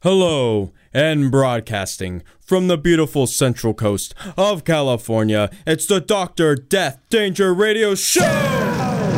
Hello, and broadcasting from the beautiful Central Coast of California, it's the Dr. Death Danger Radio Show!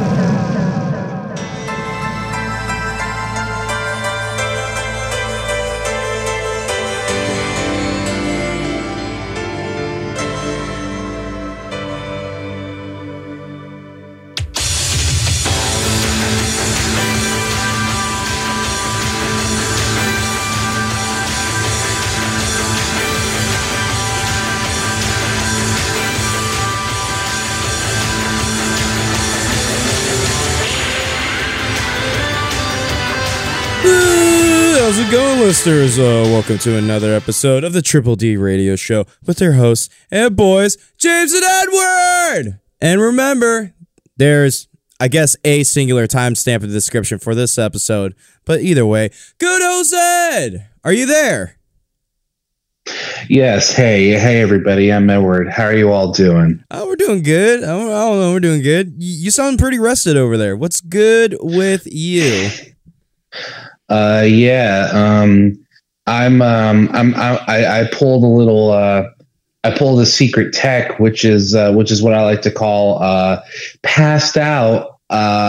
How's it going, listeners? Welcome to another episode of the Triple D Radio Show with their hosts and boys, James and Edward! And remember, there's, I guess, a singular timestamp in the description for this episode, but either way, good host Ed! Are you there? Yes, hey everybody, I'm Edward. How are you all doing? Oh, we're doing good. I don't know, we're doing good. You sound pretty rested over there. What's good with you? I pulled a little I pulled a secret tech, which is what I like to call passed out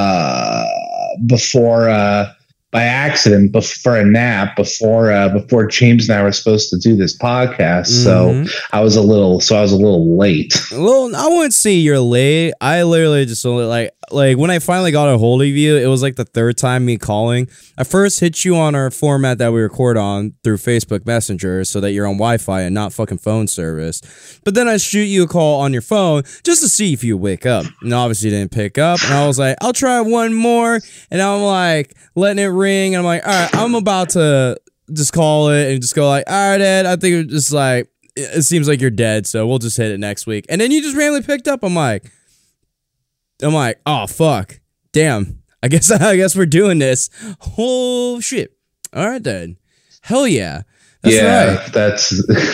before by accident for a nap before James and I were supposed to do this podcast. So I was a little late. Well, I wouldn't say you're late. I literally just like when I finally got a hold of you, it was like the third time me calling. I first hit you on our format that we record on through Facebook Messenger so that you're on Wi-Fi and not fucking phone service. But then I shoot you a call on your phone just to see if you wake up. And obviously you didn't pick up. And I was like, I'll try one more. And I'm like letting it ring. And I'm like, all right, I'm about to just call it and just go like, all right, Ed, I think it's just like, it seems like you're dead. So we'll just hit it next week. And then you just randomly picked up. I'm like, oh, fuck. Damn. I guess we're doing this. Oh, shit. All right, then. Hell yeah. That's right. That's...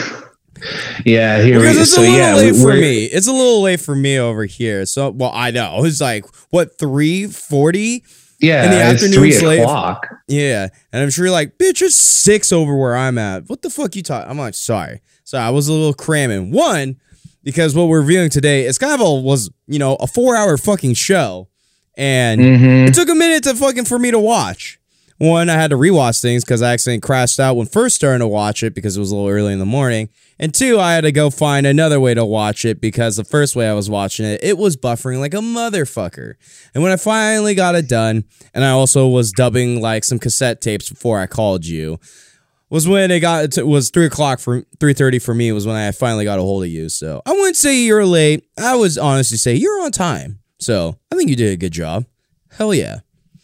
yeah, here because it's a little late for me. It's a little late for me over here. So, well, I know. It's like, what, 3:40? Yeah, in the afternoon. It's 3 o'clock. Yeah. And I'm sure you're like, bitch, it's 6 over where I'm at. What the fuck you talking? I'm like, sorry. I was a little cramming. One, because what we're reviewing today is kind of a 4-hour fucking show. And it took a minute for me to watch. One, I had to rewatch things because I accidentally crashed out when first starting to watch it because it was a little early in the morning. And two, I had to go find another way to watch it because the first way I was watching it, it was buffering like a motherfucker. And when I finally got it done, and I also was dubbing like some cassette tapes before I called you, was when it was 3 o'clock for 3:30 for me was when I finally got a hold of you. So I wouldn't say you're late. I would honestly say you're on time. So I think you did a good job. Hell yeah.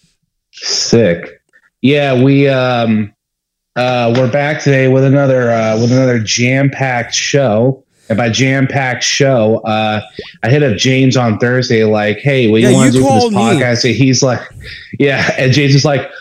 Sick. Yeah, we're back today with another jam-packed show. And by jam-packed show, I hit up James on Thursday like, hey, what do you want to do for this podcast? And he's like, yeah, and James is like,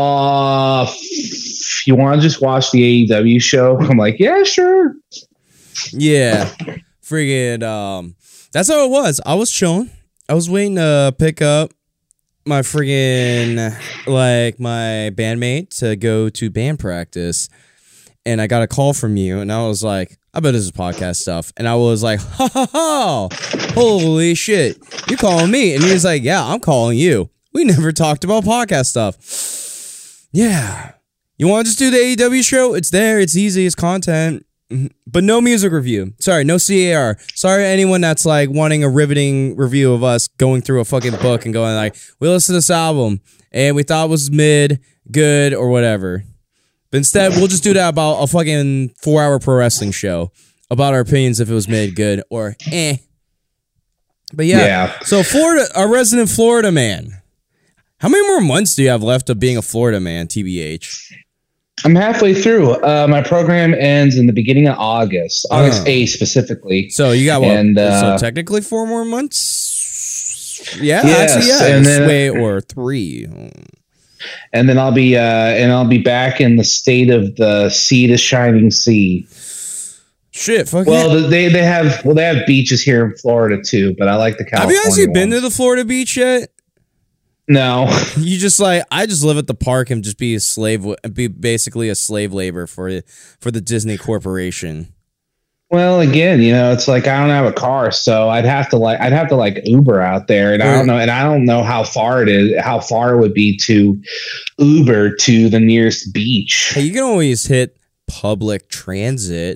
you want to just watch the AEW show? I'm like, yeah, sure. Yeah. Friggin', that's how it was. I was chilling. I was waiting to pick up my friggin', my bandmate to go to band practice. And I got a call from you, and I was like, I bet this is podcast stuff. And I was like, ha ha ha, holy shit, you're calling me. And he was like, yeah, I'm calling you. We never talked about podcast stuff. Yeah. You want to just do the AEW show? It's there. It's easy. It's content. But no music review. Sorry, no CAR. Sorry to anyone that's like wanting a riveting review of us going through a fucking book and going like, we listened to this album and we thought it was mid, good, or whatever. But instead, we'll just do that about a fucking 4-hour pro wrestling show about our opinions if it was mid, good, or eh. But yeah. So Florida, a resident Florida man. How many more months do you have left of being a Florida man, TBH? I'm halfway through. My program ends in the beginning of August 8th specifically. So you got what? And, so technically 4 more months? Yeah, yes, actually, yeah. And then, or 3. And then I'll be back in the state of the sea to shining sea. Shit, fuck well, they have beaches here in Florida too, but I like the California. Have you actually been to the Florida beach yet? No. You just like, I just live at the park and just be a slave, be basically a slave labor for the Disney Corporation. Well, again, it's like I don't have a car, so I'd have to Uber out there, and I don't know how far it would be to Uber to the nearest beach. Hey, you can always hit public transit.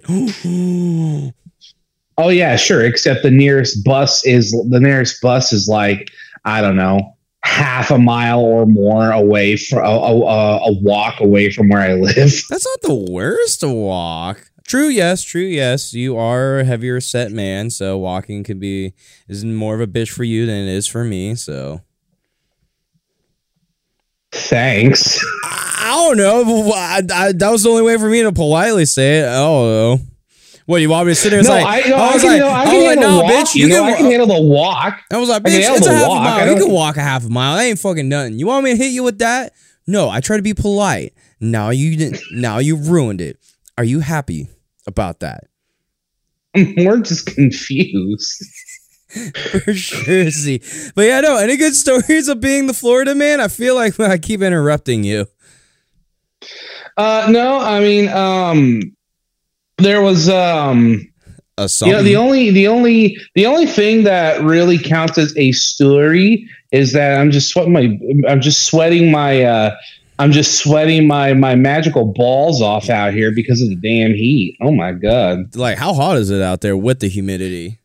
Oh yeah, sure. Except the nearest bus is like, I don't know, half a mile or more away from a walk away from where I live. That's not the worst to walk. True, yes. You are a heavier set man, so walking is more of a bitch for you than it is for me. So, thanks. I don't know. That was the only way for me to politely say it. I don't know. What, you want me to sit there? No, I can handle the walk. I was like, bitch, it's a half a mile. You can walk a half a mile. That ain't fucking nothing. You want me to hit you with that? No, I try to be polite. Now you didn't. Now you ruined it. Are you happy about that? I'm more just confused. For sure, see. But yeah, no, any good stories of being the Florida man? I feel like I keep interrupting you. No, I mean, there was the only thing that really counts as a story is that I'm just sweating my magical balls off out here because of the damn heat. Oh my god! Like, how hot is it out there with the humidity?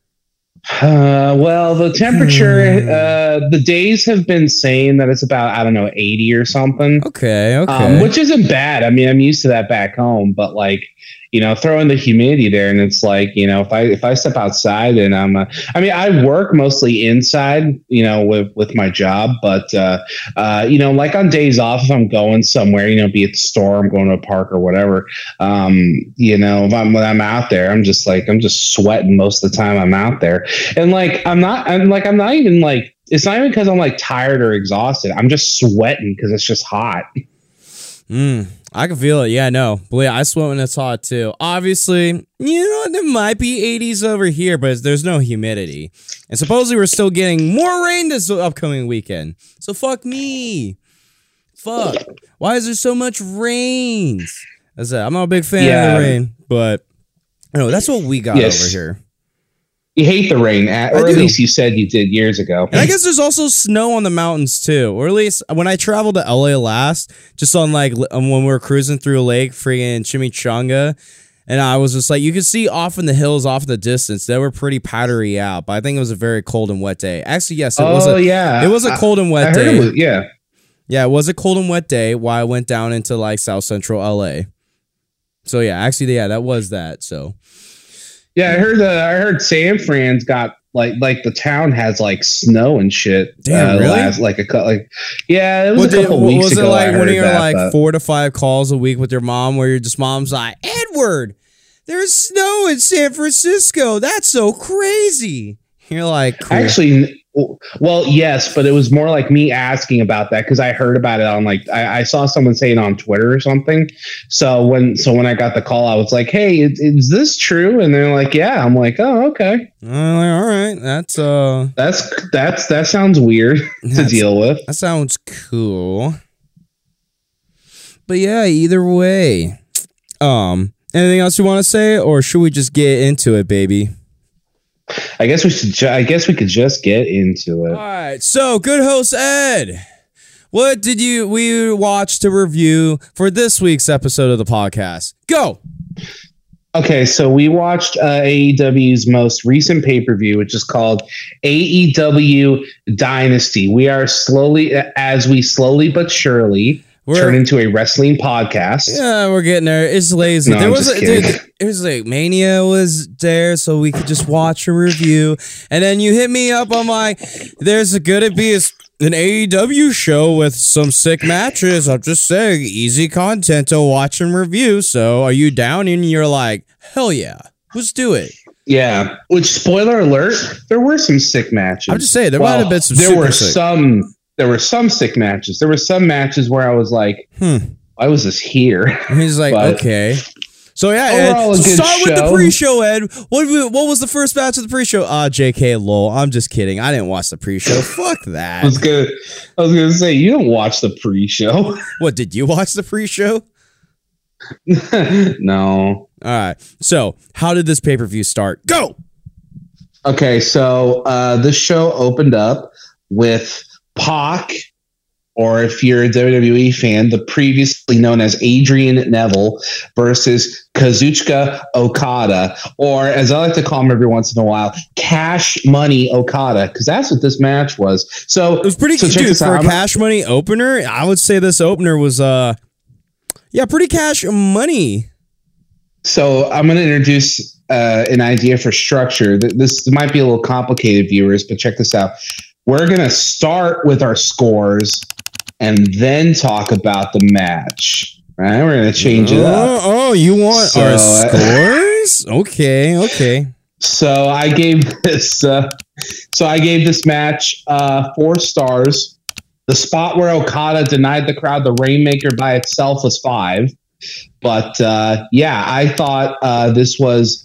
Well, the temperature, the days have been saying that it's about, I don't know, 80 or something. Okay. Which isn't bad. I mean, I'm used to that back home, but like, throw in the humidity there, and it's like, if I step outside and I work mostly inside, with my job, but like on days off, if I'm going somewhere, be it the store, I'm going to a park or whatever, when I'm out there, I'm just sweating most of the time I'm out there, and like I'm not even like, it's not even because I'm like tired or exhausted. I'm just sweating because it's just hot. I can feel it. Yeah, no. But yeah, I sweat when it's hot too. Obviously, there might be 80s over here, but there's no humidity. And supposedly we're still getting more rain this upcoming weekend. So fuck me. Fuck. Why is there so much rain? That's it. I'm not a big fan of the rain, but that's what we got over here. You hate the rain, or at least you said you did years ago. And I guess there's also snow on the mountains too, or at least when I traveled to LA last, just on like when we were cruising through a lake, friggin' Chimichanga, and I was just like, you could see off in the hills, off in the distance, they were pretty powdery out. But I think it was a very cold and wet day. Actually, yes, it was. It was a cold and wet day. It was a cold and wet day while I went down into like South Central LA. So yeah, that was that. So. Yeah, I heard San Fran's got like the town has like snow and shit. Damn, really? It was a couple weeks ago. Was it like when you're like 4 to 5 calls a week with your mom, where your mom's like, Edward, there's snow in San Francisco. That's so crazy. You're like, cool. Actually, well, yes, but it was more like me asking about that because I heard about it on like I saw someone say it on Twitter or something. So when I got the call, I was like, "Hey, is this true?" And they're like, "Yeah." I'm like, "Oh, okay." All right, that sounds weird to deal with. That sounds cool. But yeah, either way, anything else you want to say, or should we just get into it, baby? I guess we could just get into it. All right. So, good host Ed, what did we watch to review for this week's episode of the podcast? Go. Okay, so we watched AEW's most recent pay-per-view, which is called AEW Dynasty. We are slowly but surely turn into a wrestling podcast. Yeah, we're getting there. It's lazy. It was like Mania was there, so we could just watch a review. And then you hit me up. I'm like, there's gonna be an AEW show with some sick matches. I'm just saying, easy content to watch and review. So are you down? And you're like, hell yeah, let's do it. Yeah. Which, spoiler alert, there were some sick matches. I'm just saying, there might have been some. There were some sick matches. There were some matches where I was like, why was this here? And he's like, okay. So yeah, Overall, Ed, a good start with the show. pre-show, Ed. What was the first match of the pre-show? JK, lol. I'm just kidding. I didn't watch the pre-show. Fuck that. I was gonna say you don't watch the pre-show. What, did you watch the pre-show? No. All right. So how did this pay-per-view start? Go. Okay, so this show opened up with Pac, or if you're a WWE fan, the previously known as Adrian Neville versus Kazuchika Okada, or as I like to call him every once in a while, Cash Money Okada, because that's what this match was. So it was pretty good, dude, for a Cash Money opener. I would say this opener was pretty cash money. So I'm going to introduce an idea for structure. This might be a little complicated, viewers, but check this out. We're going to start with our scores and then talk about the match. Right? We're going to change it up. Oh, you want our scores? Okay. So I gave this match 4 stars. The spot where Okada denied the crowd the Rainmaker by itself was 5. But I thought this was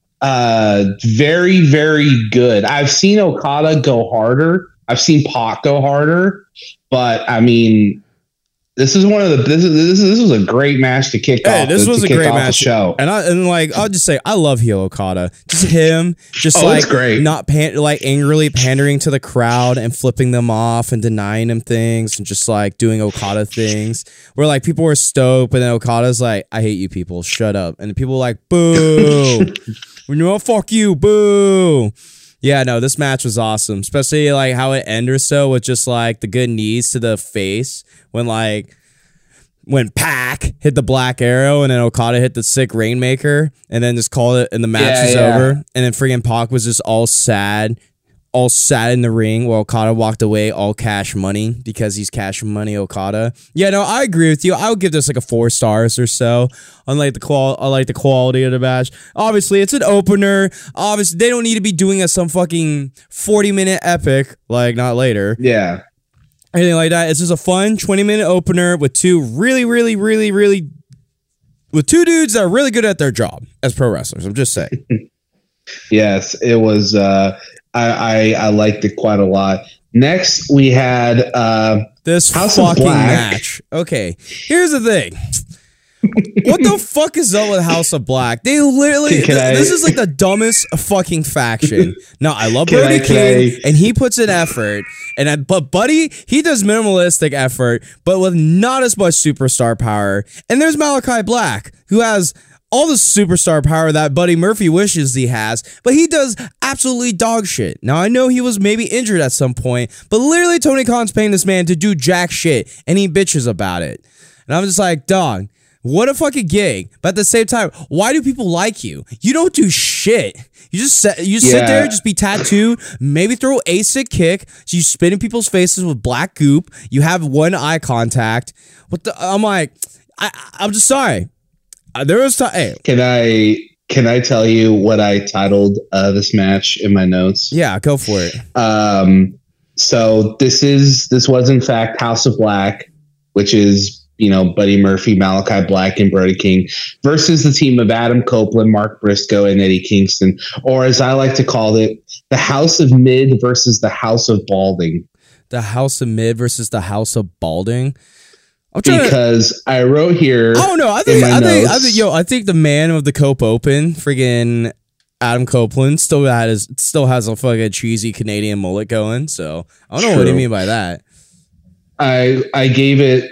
very, very good. I've seen Okada go harder. I've seen Pac go harder. But I mean, this is this was a great match to kick off. This was a great match show, and I'll just say I love heel Okada. Just him, it's great. Not angrily pandering to the crowd and flipping them off and denying them things and just like doing Okada things where like people were stoked, but then Okada's like, I hate you people, shut up, and people were like, boo, fuck you, boo. Yeah, no, this match was awesome, especially like how it ended so with just like the good knees to the face when Pac hit the Black Arrow and then Okada hit the sick Rainmaker and then just called it and the match was over. And then friggin' Pac was just all sad in the ring while Okada walked away all Cash Money because he's Cash Money Okada. Yeah, no, I agree with you. I would give this like a 4 stars or so. I like the quality of the match. Obviously, it's an opener. Obviously, they don't need to be doing some fucking 40-minute epic, like not later. Yeah. Anything like that. It's just a fun 20-minute opener with two really, really, really, really with two dudes that are really good at their job as pro wrestlers. I'm just saying. Yes, it was I liked it quite a lot. Next, we had this House fucking of Black match. Okay, here's the thing. What the fuck is up with House of Black? They literally, this is like the dumbest fucking faction. No, I love Brody King, and he puts in effort. But Buddy, he does minimalistic effort, but with not as much superstar power. And there's Malachi Black, who has all the superstar power that Buddy Murphy wishes he has, but he does absolutely dog shit. Now, I know he was maybe injured at some point, but literally Tony Khan's paying this man to do jack shit, and he bitches about it. And I'm just like, dog, what a fucking gig. But at the same time, why do people like you? You don't do shit. You just sit there, just be tattooed, maybe throw a sick kick. So you spit in people's faces with black goop. You have one eye contact. I'm like, I'm just sorry. There was time. Hey. Can I tell you what I titled this match in my notes? Yeah, go for it. So this was in fact House of Black, which is, Buddy Murphy, Malachi Black, and Brody King versus the team of Adam Copeland, Mark Briscoe, and Eddie Kingston, or as I like to call it, the House of Mid versus the House of Balding. The House of Mid versus the House of Balding. Because I wrote here. Oh no! I think the man of the Cope Open, friggin' Adam Copeland, still has a fucking cheesy Canadian mullet going. So I don't know what you mean by that. I gave it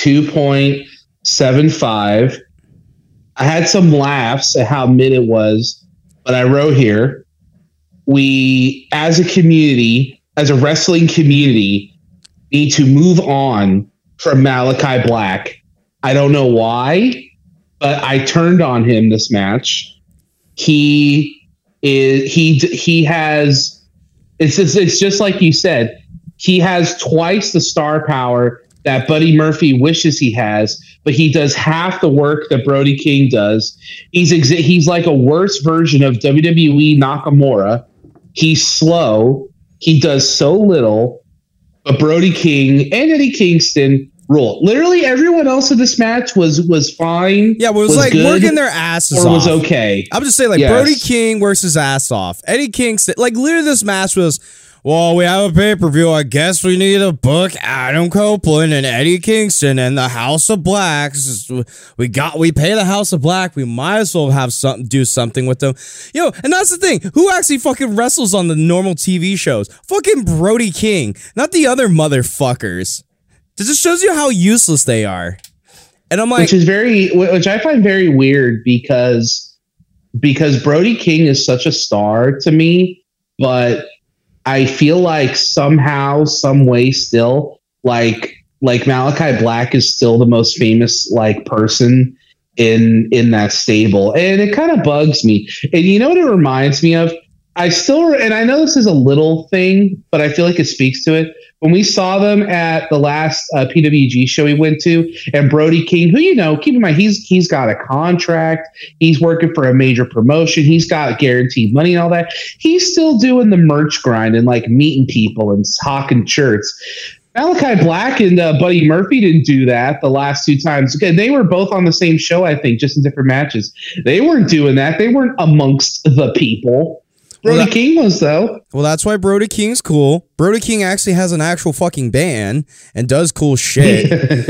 2.75. I had some laughs at how mid it was, but I wrote here: we, as a community, as a wrestling community, need to move on from Malachi Black. I don't know why, but I turned on him this match. He has, it's just like you said, he has twice the star power that Buddy Murphy wishes he has, but he does half the work that Brody King does. He's like a worse version of WWE Nakamura. He's slow. He does so little. But Brody King and Eddie Kingston rule. Literally everyone else in this match was fine. Yeah, but it was like good, working their asses or off. was okay. I'm just saying, like, Yes. Brody King works his ass off. Eddie Kingston, like, literally this match was, well, we have a pay-per-view. I guess we need to book Adam Copeland and Eddie Kingston and the House of Black. We pay the House of Black. We might as well have do something with them. Yo, and that's the thing. Who actually fucking wrestles on the normal TV shows? Fucking Brody King, not the other motherfuckers. This just shows you how useless they are. And I'm like, which I find very weird because Brody King is such a star to me, but I feel like somehow, some way, still like Malachi Black is still the most famous like person in that stable, and it kind of bugs me. And you know what it reminds me of? And I know this is a little thing, but I feel like it speaks to it. When we saw them at the last PWG show we went to, and Brody King, who, you know, keep in mind, he's got a contract. He's working for a major promotion. He's got guaranteed money and all that. He's still doing the merch grind and like meeting people and hawking shirts. Malachi Black and Buddy Murphy didn't do that the last two times. Again, they were both on the same show, I think, just in different matches. They weren't doing that. They weren't amongst the people. Brody King was, though. Well, that's why Brody King's cool. Brody King actually has an actual fucking band and does cool shit.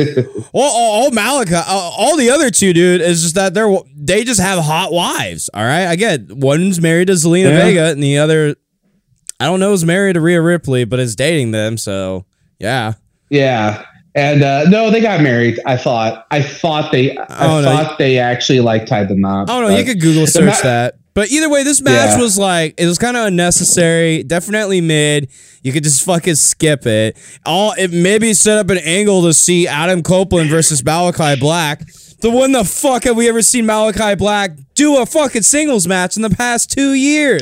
all Malachi, all the other two, dude, is just that they just have hot wives. All right, I get one's married to Zelina Vega, and the other, I don't know, is married to Rhea Ripley, but is dating them. So yeah, and no, they got married. I thought they actually like tied the knot. I don't know. You could Google search that. But either way, this match was like, it was kind of unnecessary, definitely mid. You could just fucking skip it. It maybe set up an angle to see Adam Copeland versus Malachi Black. But when the fuck have we ever seen Malachi Black do a fucking singles match in the past 2 years?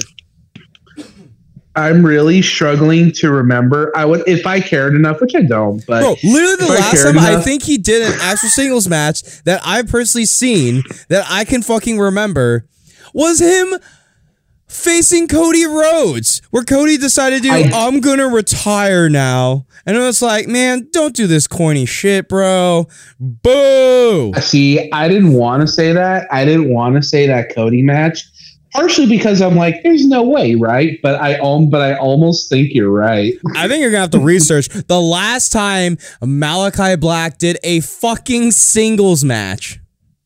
I'm really struggling to remember. I would, if I cared enough, which I don't. But bro, literally the last time I think he did an actual singles match that I've personally seen that I can fucking remember was him facing Cody Rhodes, where Cody decided I'm gonna retire now. And it was like, man, don't do this corny shit, bro. Boo. See, I didn't want to say that. I didn't want to say that Cody match. Partially because I'm like, there's no way, right? But I almost think you're right. I think you're gonna have to research the last time Malachi Black did a fucking singles match.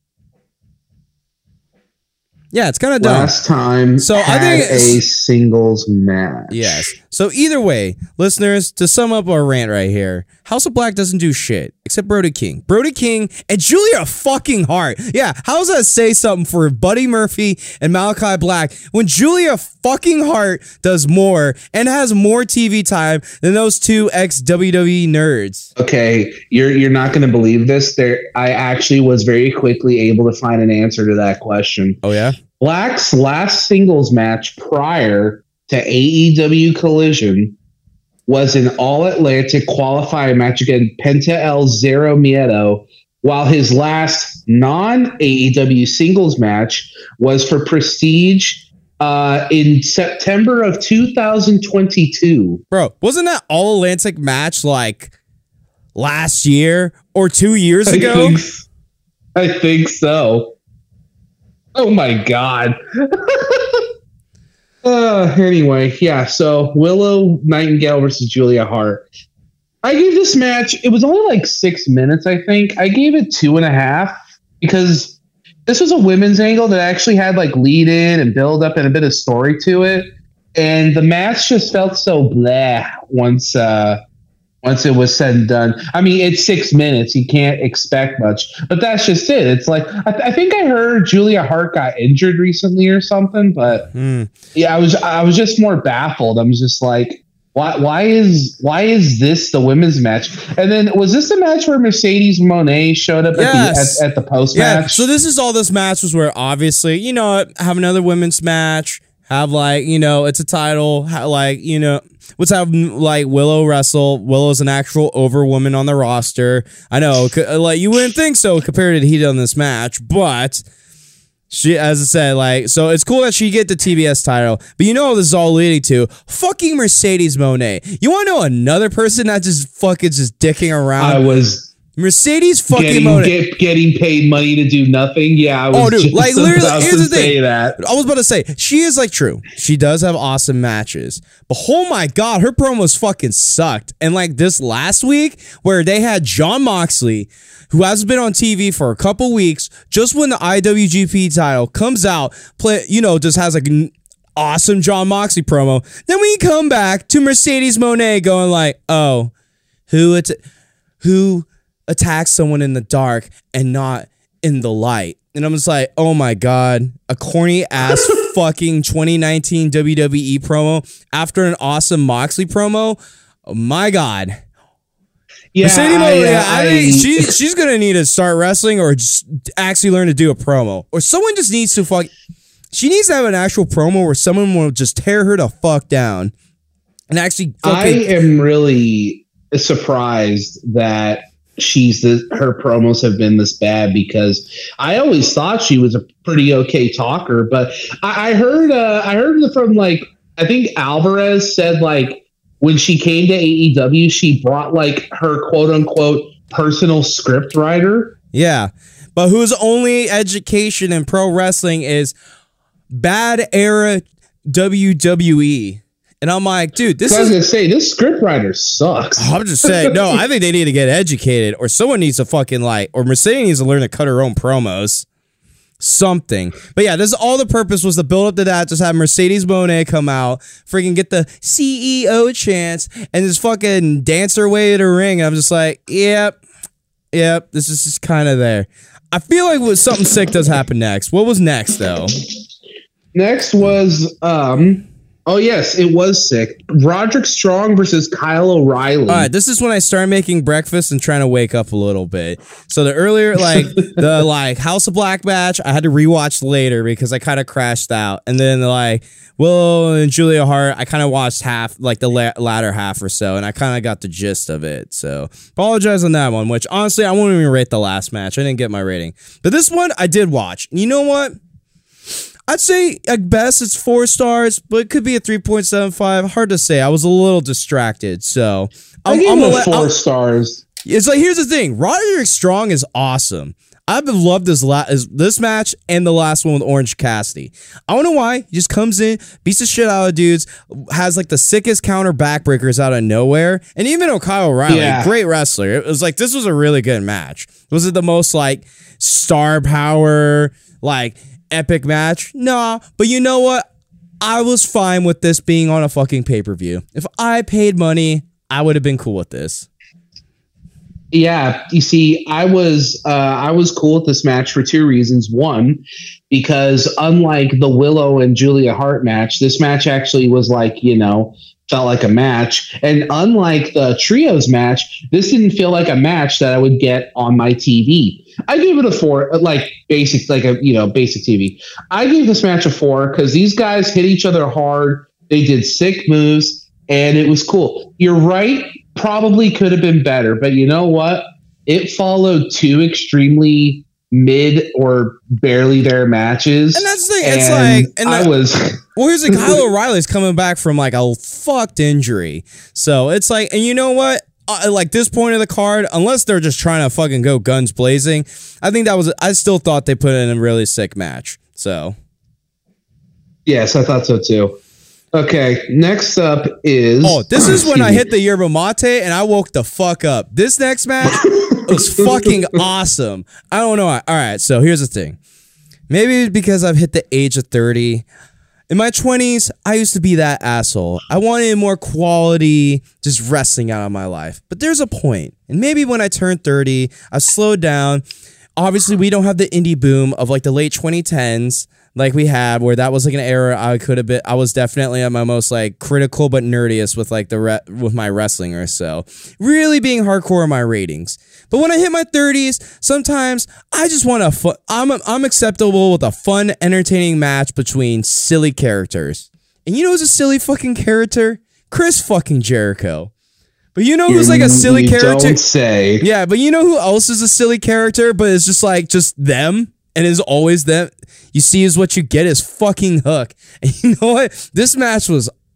Yeah, it's kind of dumb. Last time, so I think a singles match. Yes. So either way, listeners, to sum up our rant right here, House of Black doesn't do shit except Brody King. Brody King and Julia fucking Hart. Yeah, how does that say something for Buddy Murphy and Malachi Black when Julia fucking Hart does more and has more TV time than those two ex-WWE nerds? Okay, you're not going to believe this. I actually was very quickly able to find an answer to that question. Oh, yeah? Black's last singles match prior to AEW Collision was an All-Atlantic qualifying match against Penta El Zero Miedo, while his last non-AEW singles match was for Prestige in September of 2022. Bro, wasn't that All-Atlantic match like last year or 2 years ago? I think so. Oh my God. Anyway, yeah, so Willow Nightingale versus Julia Hart. I gave this match, it was only like 6 minutes, I think. I gave it 2.5 because this was a women's angle that actually had like lead in and build up and a bit of story to it. And the match just felt so blah once it was said and done. I mean, it's 6 minutes. You can't expect much, but that's just it. It's like, I think I heard Julia Hart got injured recently or something, but yeah, I was just more baffled. I'm just like, why is this the women's match? And then was this the match where Mercedes Moné showed up at the post match? Yeah. So this is all this match was where obviously, you know, have another women's match, have like, you know, it's a title, like, you know, let's have like Willow wrestle. Willow's an actual over woman on the roster. I know, like you wouldn't think so compared to Heat on this match, but she, as I said, like, so it's cool that she get the TBS title, but you know what this is all leading to? Fucking Mercedes Moné. You want to know another person that just fucking just dicking around? Mercedes fucking Moné. Getting paid money to do nothing. Yeah, I was dude, like literally, here's the thing. That. I was about to say, she is like true. She does have awesome matches, but oh my god, her promos fucking sucked. And like this last week, where they had Jon Moxley, who hasn't been on TV for a couple weeks, just when the IWGP title comes out, just has like an awesome Jon Moxley promo. Then we come back to Mercedes Moné going like, oh, who attacks someone in the dark and not in the light. And I'm just like, oh my god, a corny ass fucking 2019 WWE promo after an awesome Moxley promo. Oh my god. Yeah, she's gonna need to start wrestling or just actually learn to do a promo, or someone just needs to she needs to have an actual promo where someone will just tear her the fuck down and actually I am really surprised that her promos have been this bad, because I always thought she was a pretty okay talker, but I heard from like, I think Alvarez said like when she came to AEW, she brought like her quote unquote personal script writer. Yeah, but whose only education in pro wrestling is bad era WWE. And I'm like, dude, I was gonna say, this script writer sucks. I'm just saying, no, I think they need to get educated, or someone needs to fucking or Mercedes needs to learn to cut her own promos. Something. But yeah, this all the purpose was to build up to that, just have Mercedes Moné come out, freaking get the CEO chance, and just fucking dance her way to the ring. And I'm just like, yep, this is just kind of there. I feel like something sick does happen next. What was next, though? Next was, oh, yes, it was sick. Roderick Strong versus Kyle O'Reilly. All right, this is when I started making breakfast and trying to wake up a little bit. So the earlier, the House of Black match, I had to rewatch later because I kind of crashed out. And then Willow and Julia Hart, I kind of watched half, the latter half or so, and I kind of got the gist of it. So apologize on that one, which honestly, I won't even rate the last match. I didn't get my rating. But this one, I did watch. You know what? I'd say at best it's 4 stars, but it could be a 3.75. Hard to say. I was a little distracted, so I'm gonna 4 stars. It's like, here's the thing: Roderick Strong is awesome. I've loved this match and the last one with Orange Cassidy. I don't know why. He just comes in, beats the shit out of dudes, has the sickest counter backbreakers out of nowhere, and even Kyle O'Reilly, great wrestler. It was this was a really good match. Was it the most star power epic match? No, but you know what? I was fine with this being on a fucking pay-per-view. If I paid money, I would have been cool with this. Yeah, you see, I was cool with this match for 2 reasons. One, because unlike the Willow and Julia Hart match, this match actually was felt like a match. And unlike the trios match, this didn't feel like a match that I would get on my TV. I gave it a 4, basic TV. I gave this match a 4 because these guys hit each other hard. They did sick moves, and it was cool. You're right. Probably could have been better, but you know what? It followed 2 extremely mid or barely there matches. And that's the thing. Here's Kyle O'Reilly's coming back from a fucked injury. So it's and you know what? This point of the card, unless they're just trying to fucking go guns blazing, I still thought they put in a really sick match. So. Yes, I thought so too. Okay, next up is... Oh, this is when I hit the yerba mate and I woke the fuck up. This next match was fucking awesome. I don't know. All right, so here's the thing. Maybe it's because I've hit the age of 30. In my 20s, I used to be that asshole. I wanted more quality just wrestling out of my life. But there's a point. And maybe when I turned 30, I slowed down. Obviously, we don't have the indie boom of the late 2010s like we had, where that was an era I was definitely at my most critical but nerdiest with with my wrestling or so. Really being hardcore in my ratings. But when I hit my 30s, sometimes I just want I'm acceptable with a fun, entertaining match between silly characters. And you know who's a silly fucking character? Chris fucking Jericho. But you know who's a silly character? Don't say. Yeah, but you know who else is a silly character, but it's just them and is always them? You see is what you get is fucking Hook. And you know what? This match was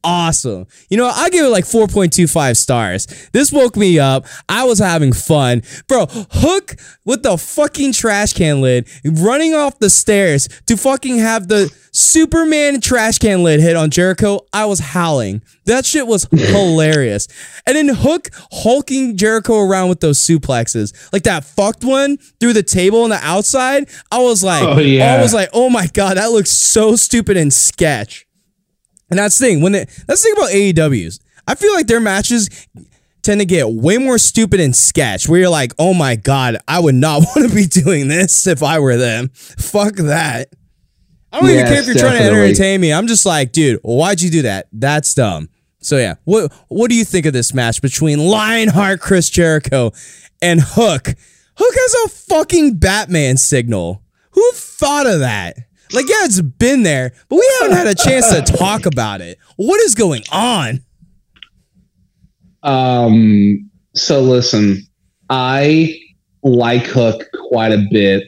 awesome. You know, I give it like 4.25 stars. This woke me up. I was having fun. Bro, Hook with the fucking trash can lid running off the stairs to fucking have the Superman trash can lid hit on Jericho. I was howling. That shit was hilarious. And then Hook hulking Jericho around with those suplexes. Like that fucked one through the table on the outside. I was like, oh my God, that looks so stupid and sketch. And that's the thing. That's the thing about AEWs. I feel like their matches tend to get way more stupid and sketch, where you're like, oh my God, I would not want to be doing this if I were them. Fuck that. I don't even care if you're trying to entertain me. I'm just like, dude, why'd you do that? That's dumb. So yeah, what do you think of this match between Lionheart, Chris Jericho, and Hook? Hook has a fucking Batman signal. Who thought of that? Like, yeah, it's been there, but we haven't had a chance to talk about it. What is going on? So listen, I like Hook quite a bit.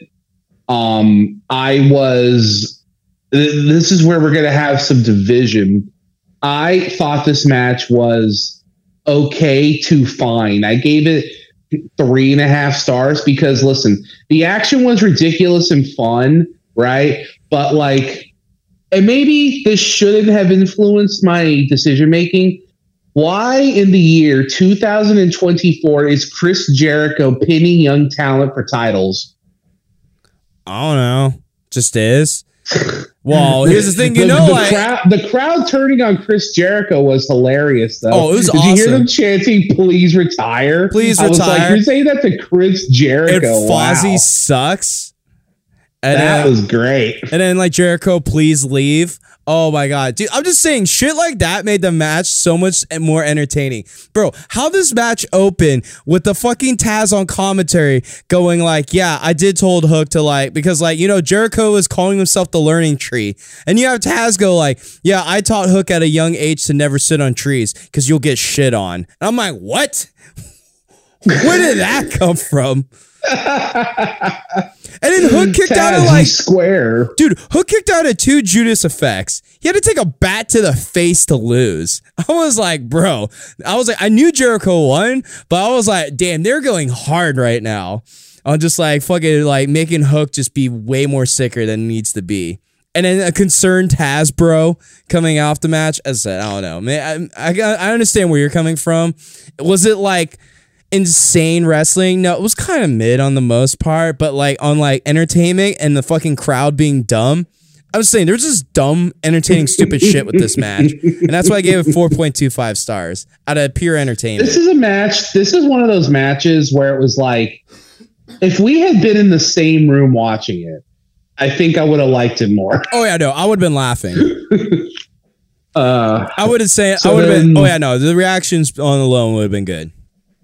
This is where we're going to have some division. I thought this match was okay to fine. I gave it 3.5 stars because, listen, the action was ridiculous and fun, right? But like, and maybe this shouldn't have influenced my decision making. Why in the year 2024 is Chris Jericho pinning young talent for titles? I don't know. Just is. Well, here's the thing, the crowd turning on Chris Jericho was hilarious, though. Oh, it was awesome. Did you hear them chanting, "Please retire"? Please retire. I was like, you're saying that to Chris Jericho? And Fozzy sucks. And that was great. And then like Jericho, please leave. Oh my God, dude! I'm just saying, shit like that made the match so much more entertaining, bro. How this match opened with the fucking Taz on commentary going like, "Yeah, I did told Hook to like," because like, you know, Jericho is calling himself the learning tree, and you have Taz go like, "Yeah, I taught Hook at a young age to never sit on trees because you'll get shit on." And I'm like, what? Where did that come from? And then Hook kicked out of like square. Dude, Hook kicked out of 2 Judas effects. He had to take a bat to the face to lose. I was like, bro. I knew Jericho won, but I was like, damn, they're going hard right now. I'm just like fucking like making Hook just be way more sicker than it needs to be. And then a concerned Taz bro coming off the match. As I said, I don't know, man. I understand where you're coming from. Was it like insane wrestling? No, it was kind of mid on the most part, but like on like entertainment and the fucking crowd being dumb, I was saying there's just dumb, entertaining, stupid shit with this match, and that's why I gave it 4.25 stars out of pure entertainment. This is a match. This is one of those matches where it was like, if we had been in the same room watching it, I think I would have liked it more. Oh yeah, no, I would have been laughing. I would have said, I would have been. Oh yeah, no, the reactions on the loan would have been good.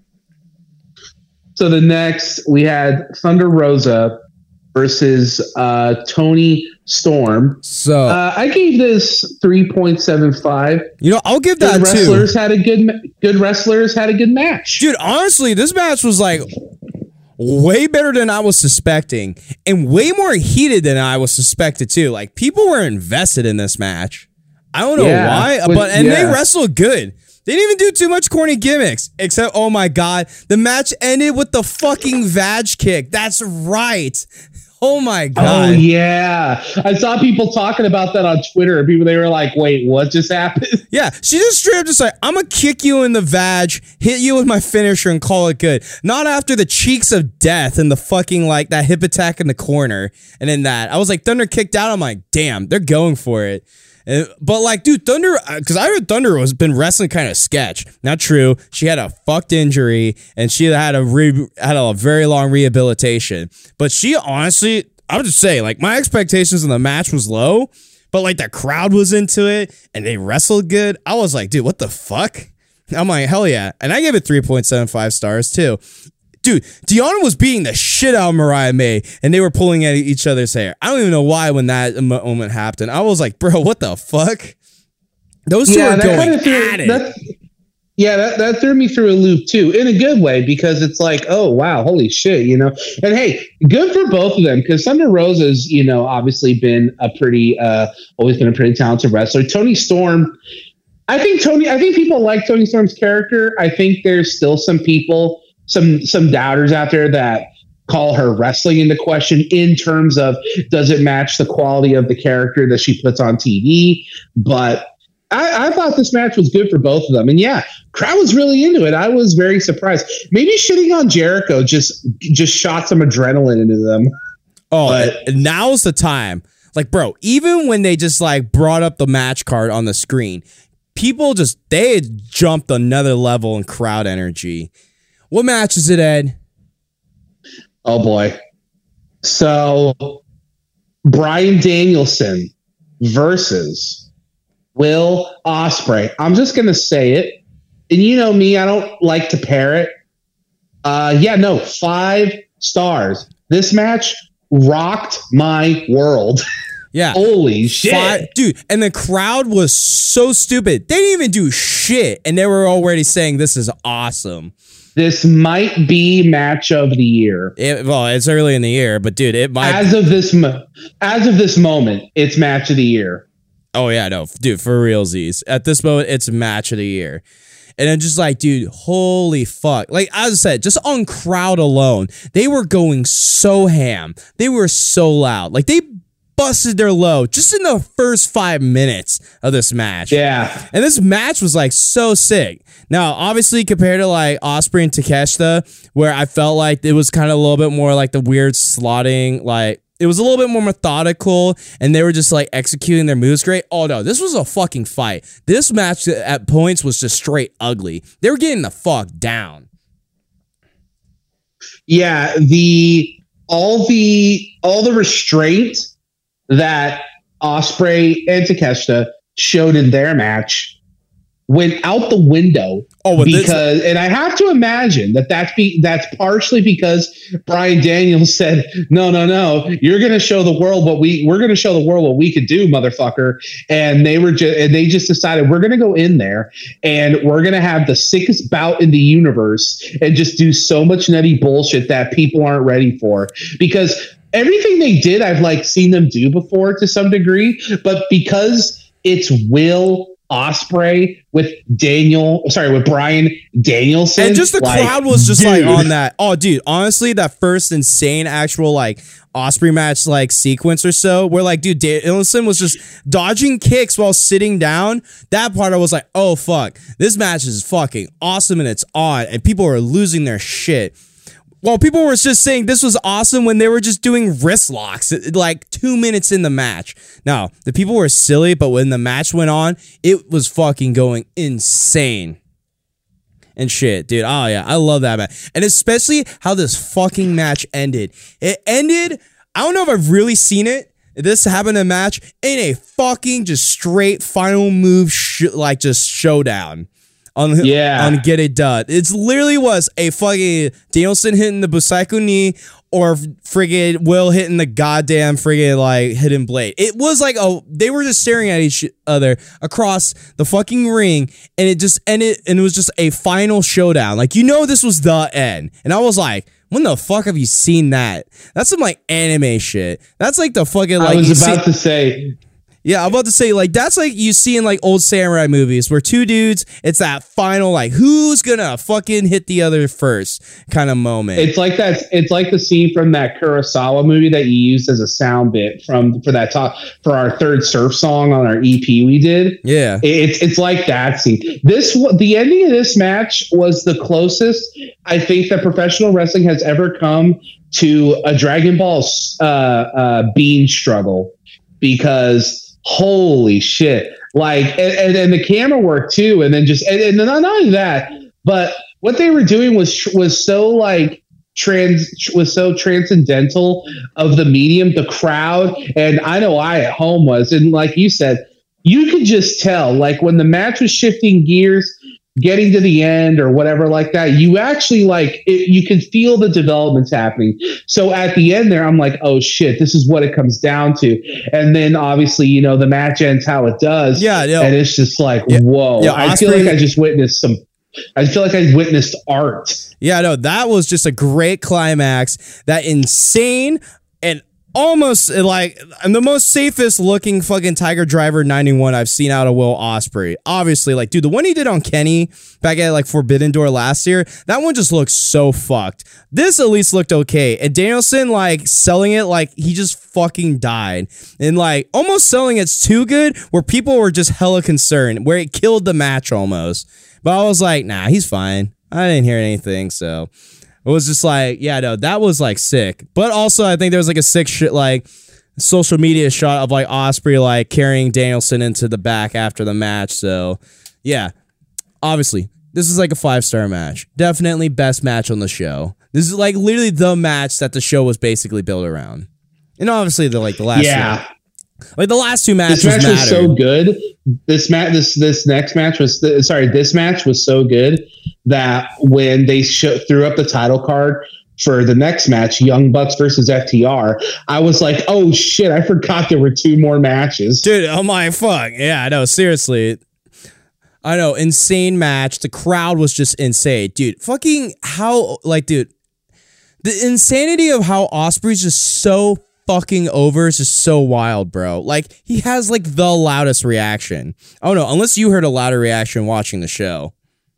So the next we had Thunder Rosa versus Toni Storm. So I gave this 3.75. You know, I'll give that good wrestlers had a good wrestlers had a good match. Dude, honestly, this match was like way better than I was suspecting and way more heated than I was suspected too. Like people were invested in this match. I don't know why, but they wrestled good. They didn't even do too much corny gimmicks, except, oh my God, the match ended with the fucking Vag kick. That's right. Oh my God. Oh yeah. I saw people talking about that on Twitter. People, they were like, wait, what just happened? Yeah, she just straight up just like, I'm going to kick you in the Vag, hit you with my finisher and call it good. Not after the cheeks of death and the fucking like that hip attack in the corner. And then that, I was like, Thunder kicked out. I'm like, damn, they're going for it. But like, dude, Thunder, because I heard Thunder was been wrestling kind of sketch. Not true. She had a fucked injury and she had a very long rehabilitation. But she honestly, I would just say, like, my expectations in the match was low, but like the crowd was into it and they wrestled good. I was like, dude, what the fuck? I'm like, hell yeah. And I gave it 3.75 stars too. Dude, Deanna was beating the shit out of Mariah May, and they were pulling at each other's hair. I don't even know why when that moment happened. I was like, bro, what the fuck? Those two are going at it. That threw me through a loop, too, in a good way, because it's like, oh, wow, holy shit, you know? And hey, good for both of them, because Thunder Rosa's, you know, obviously been always been a pretty talented wrestler. Toni Storm, I think people like Toni Storm's character. I think there's still some people, some doubters out there that call her wrestling into question in terms of does it match the quality of the character that she puts on TV? But I thought this match was good for both of them. And yeah, crowd was really into it. I was very surprised. Maybe shitting on Jericho just shot some adrenaline into them. Oh, but now's the time. Like, bro, even when they just like brought up the match card on the screen, people they had jumped another level in crowd energy. What match is it, Ed? Oh boy. So Bryan Danielson versus Will Ospreay. I'm just going to say it. And you know me, I don't like to parrot. 5 stars. This match rocked my world. Yeah. Holy shit. Dude, and the crowd was so stupid. They didn't even do shit. And they were already saying this is awesome. This might be match of the year. It's early in the year, but dude, it might. As of this moment, it's match of the year. Oh yeah, no, dude, for realsies. At this moment, it's match of the year. And I'm just like, dude, holy fuck. Like, as I said, just on crowd alone, they were going so ham. They were so loud. Like, they busted their load just in the first 5 minutes of this match. Yeah. And this match was, like, so sick. Now, obviously, compared to, like, Ospreay and Takeshita, where I felt like it was kind of a little bit more like the weird slotting, like, it was a little bit more methodical, and they were just, like, executing their moves great. Oh, no, this was a fucking fight. This match at points was just straight ugly. They were getting the fuck down. Yeah, all the restraint that Ospreay and Takeshita showed in their match went out the window. And I have to imagine that's partially because Bryan Daniels said, no, you're going to show the world we're going to show the world what we could do, motherfucker. And they just decided we're going to go in there and we're going to have the sickest bout in the universe and just do so much nutty bullshit that people aren't ready for. Because everything they did, I've like seen them do before to some degree, but because it's Will Ospreay with Bryan Danielson. And just the crowd was just like on that. Oh, dude, honestly, that first insane actual like Ospreay match like sequence or so, where like, dude, Danielson was just dodging kicks while sitting down. That part I was like, oh fuck, this match is fucking awesome and it's on, and people are losing their shit. Well, people were just saying this was awesome when they were just doing wrist locks like 2 minutes in the match. Now, the people were silly, but when the match went on, it was fucking going insane. And shit, dude. Oh, yeah. I love that match. And especially how this fucking match ended. It ended, I don't know if I've really seen it. This happened in a match in a fucking just straight final move, like just showdown. On Get It Done. It literally was a fucking Danielson hitting the Busaiku knee or friggin' Will hitting the goddamn friggin' like hidden blade. It was like they were just staring at each other across the fucking ring, and it just ended, and it was just a final showdown. Like, you know, this was the end. And I was like, when the fuck have you seen that? That's some like anime shit. That's like the fucking like. I was about to say. Yeah, I'm about to say, like, that's like you see in like old samurai movies where two dudes, it's that final, like, who's gonna fucking hit the other first kind of moment. It's like that. It's like the scene from that Kurosawa movie that you used as a sound bit for our third surf song on our EP we did. Yeah, it's like that scene. The ending of this match was the closest I think that professional wrestling has ever come to a Dragon Ball bean struggle, because holy shit, like, and the camera work too, and then just and not only that, but what they were doing was so like transcendental of the medium, the crowd, and I know I at home was, and like you said, you could just tell, like, when the match was shifting gears, getting to the end or whatever like that, you actually like it, you can feel the developments happening. So at the end there, I'm like, oh shit, this is what it comes down to. And then obviously, you know, the match ends how it does. Yeah. And it's just like, whoa. Yeah, I feel like I witnessed art. Yeah, no, that was just a great climax. That insane and almost like I'm the most safest looking fucking Tiger Driver 91 I've seen out of Will Ospreay. Obviously, like, dude, the one he did on Kenny back at like Forbidden Door last year, that one just looks so fucked. This at least looked okay. And Danielson, like, selling it like he just fucking died. And like almost selling it's too good where people were just hella concerned, where it killed the match almost. But I was like, nah, he's fine. I didn't hear anything, so it was just like, yeah, no, that was like sick. But also, I think there was like a sick shit, like social media shot of like Ospreay like carrying Danielson into the back after the match. So, yeah, obviously, this is like a 5-star match. Definitely best match on the show. This is like literally the match that the show was basically built around. And obviously, the last like the last two matches. This match was so good. This match was so good that when they threw up the title card for the next match, Young Bucks versus FTR, I was like, oh shit, I forgot there were 2 more matches. Dude, oh my fuck. Yeah, I know, seriously. I know, insane match. The crowd was just insane. Dude, fucking how, like, dude, the insanity of how Ospreay's just so fucking over is just so wild, bro. Like, he has like the loudest reaction. Oh no, unless you heard a louder reaction watching the show.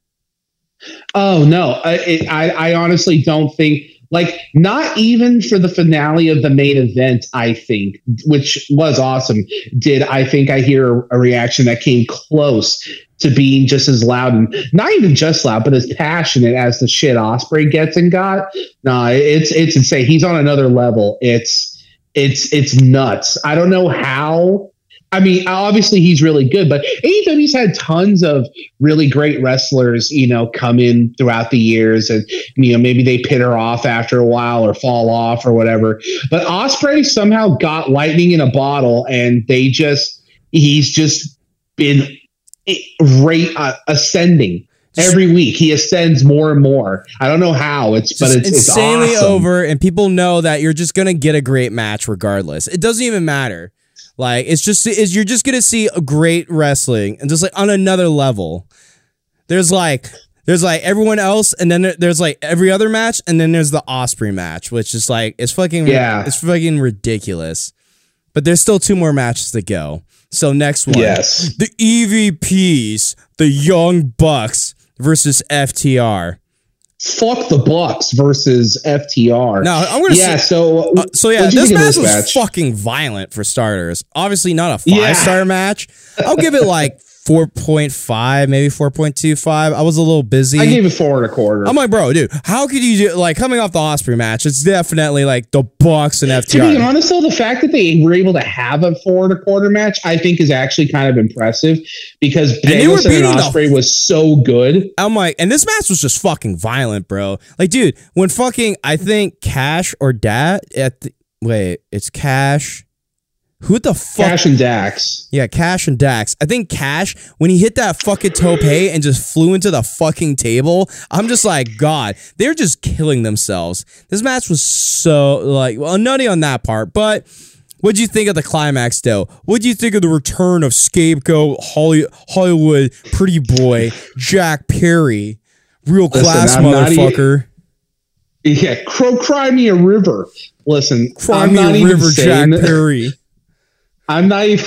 Oh no, I honestly don't think, like, not even for the finale of the main event, I think, which was awesome, did I think I hear a reaction that came close to being just as loud, and not even just loud, but as passionate as the shit Ospreay gets and got. No, it's insane. He's on another level. It's nuts. I don't know how. I mean, obviously he's really good, but AEW's had tons of really great wrestlers, you know, come in throughout the years, and, you know, maybe they peter off after a while or fall off or whatever. But Ospreay somehow got lightning in a bottle, and he's just been ascending. Every week he ascends more and more. I don't know how. It's insanely awesome. over, and people know that you're just gonna get a great match regardless. It doesn't even matter. Like, you're just gonna see a great wrestling, and just like on another level. There's like everyone else, and then there's like every other match, and then there's the Ospreay match, which is like it's fucking ridiculous. But there's still 2 more matches to go. So next one, yes, the EVPs, the Young Bucks versus FTR. Fuck the Bucks versus FTR. No, I'm gonna say so this match was fucking violent for starters. Obviously not a 5-star match. I'll give it like 4.5, maybe 4.25. I was a little busy. I gave it 4.25. I'm like, bro, dude, how could you do, like, coming off the Ospreay match? It's definitely like the Bucks and FTR. To be honest, though, the fact that they were able to have a 4.25 match, I think, is actually kind of impressive, because Danielson and Ospreay was so good. I'm like, and this match was just fucking violent, bro. Like, dude, when fucking, I think Cash or it's Cash. Who the fuck? Cash and Dax. Yeah, Cash and Dax. I think Cash, when he hit that fucking tope and just flew into the fucking table, I'm just like, God, they're just killing themselves. This match was so, like, well, nutty on that part, but what'd you think of the climax, though? What'd you think of the return of Scapegoat, Hollywood pretty boy, Jack Perry? Real class motherfucker. Cry me a river. Listen, cry me a river, Jack Perry. I'm not even.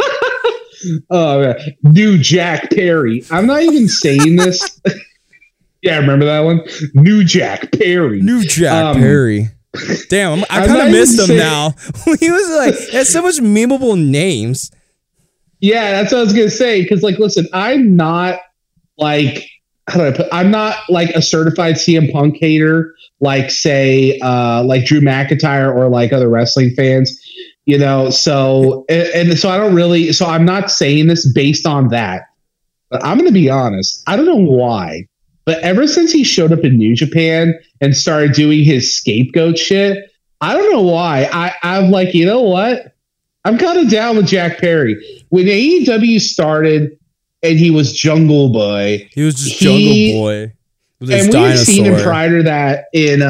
New Jack Perry. I'm not even saying this. Yeah, remember that one? New Jack Perry. New Jack Perry. Damn, I kind of missed him now. He was like, he has so much memeable names. Yeah, that's what I was gonna say. Because, like, listen, I'm not like, how do I put? I'm not like a certified CM Punk hater, like, say, like Drew McIntyre or like other wrestling fans. You know, so so I don't really, so I'm not saying this based on that, but I'm going to be honest. I don't know why, but ever since he showed up in New Japan and started doing his Scapegoat shit, I don't know why. I'm like, you know what? I'm kind of down with Jack Perry. When AEW started and he was Jungle Boy. He was just Jungle Boy. And we had seen him prior to that